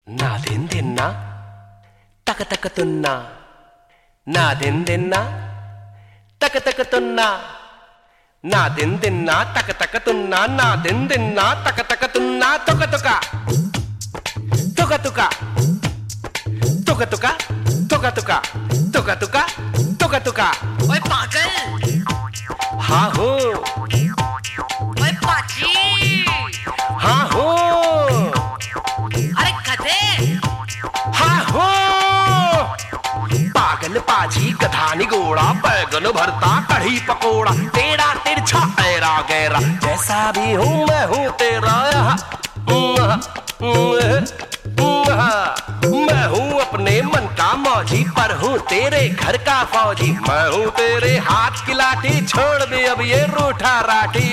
ना दिन दिन ना तक तक तुन्ना ना दिन दिन ना तक तक तुन्ना ना दिन दिन ना तक तक तुन्ना ना दिन दिन ना तक तक तुन्ना तुका तुका तुका तुका तुका तुका तुका तुका तुका तुका तुका तुका। ओए पागल। हाँ हो। ओए पाजी। हाँ हो। अरे गधे। हाँ हो। पागल पाजी गधानी घोड़ा बैगन भरता कढ़ी पकोड़ा टेढ़ा तिरछा ऐरा गैरा जैसा भी हूँ मैं हूँ तेरा। मैं हूँ अपने मन का मौजी पर हूँ तेरे घर का फौजी। मैं हूँ तेरे हाथ की लाठी छोड़ दे अब ये रूठा राठी।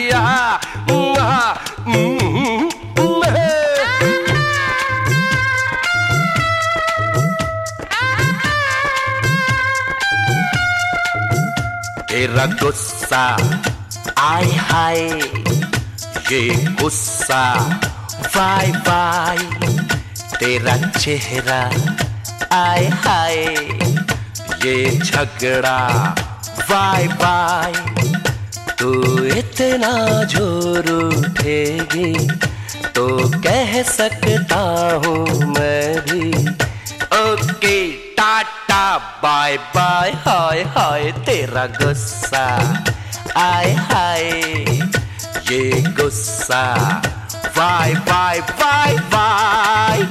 तेरा गुस्सा आय हाय ये गुस्सा वाय वाय तेरा चेहरा आय हाय ये झगड़ा वाय वाय तू इतना जोर उठेगी तो कह सकता हूँ मैं भी okay tata bye bye hi hi तेरा गुस्सा आय हाय ये गुस्सा वाय वाय वाय वाय।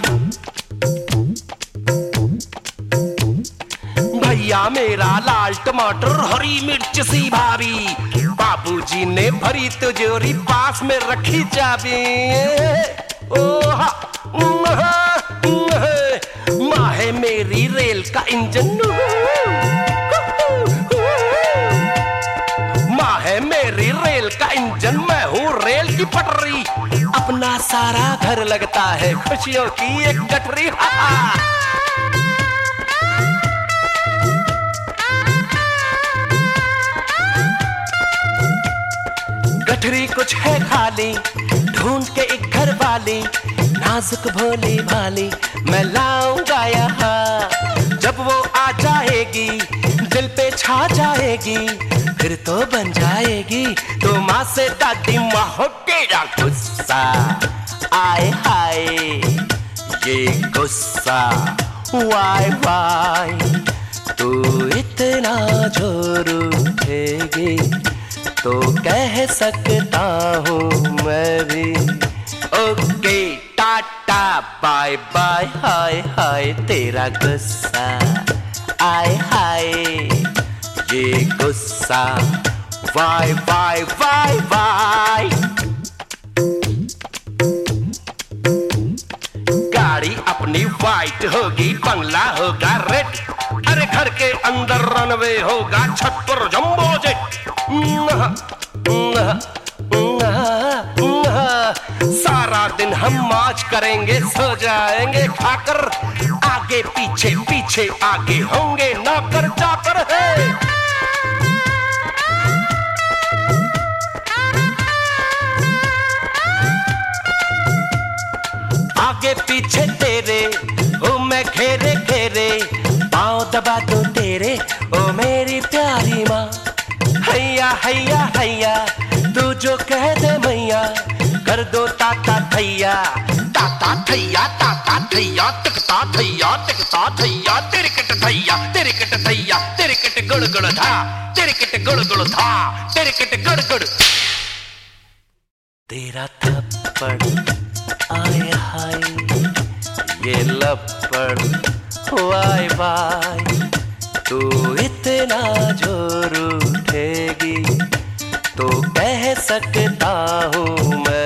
भैया मेरा लाल टमाटर हरी मिर्च सी भाभी बाबूजी ने भरी तिजोरी पास में रखी चाबी। माँ है मेरी रेल का इंजन माँ है मेरी रेल का इंजन मैं हूँ रेल की पटरी अपना सारा घर लगता है खुशियों की एक गठरी। गठरी कुछ है खाली ढूंढ के एक घर वाली नाजुक भोली भाली मैं लाऊंगा यहाँ जब वो आ जाएगी दिल पे छा जाएगी फिर तो बन जाएगी तो माँ से दादी माँ हो। तेरा गुस्सा आय हाय ये गुस्सा वाय वाय तू इतना जोर उठेगी तो कह सकता हूँ मैं भी okay tata bye bye hi hi तेरा गुस्सा आय हाय ये गुस्सा वाय वाय वाय वाय। गाड़ी अपनी वाइट होगी बंगला होगा रेड अरे घर के अंदर रनवे होगा छत पर जंबो जेट। सारा दिन हम मौज करेंगे सो जाएंगे खाकर आगे पीछे पीछे आगे होंगे नौकर चाकर है। आगे पीछे तेरे ओ मैं घेरे घेरे पाँव दबा दो तेरे ओ मेरी प्यारी माँ। हैया हैया हैया तू जो कह दे मैया कर दो ताता थैया टिकता थैया तेरे कट गुड़ गुड़ था तेरे कट गुड़ गुड़ था तेरे कट गुड़ गुड़। तेरा थप्पड़ आय हाय ये लपड़ वाय वाय तू इतना जोर उठेगी तो कह सकता हूँ मैं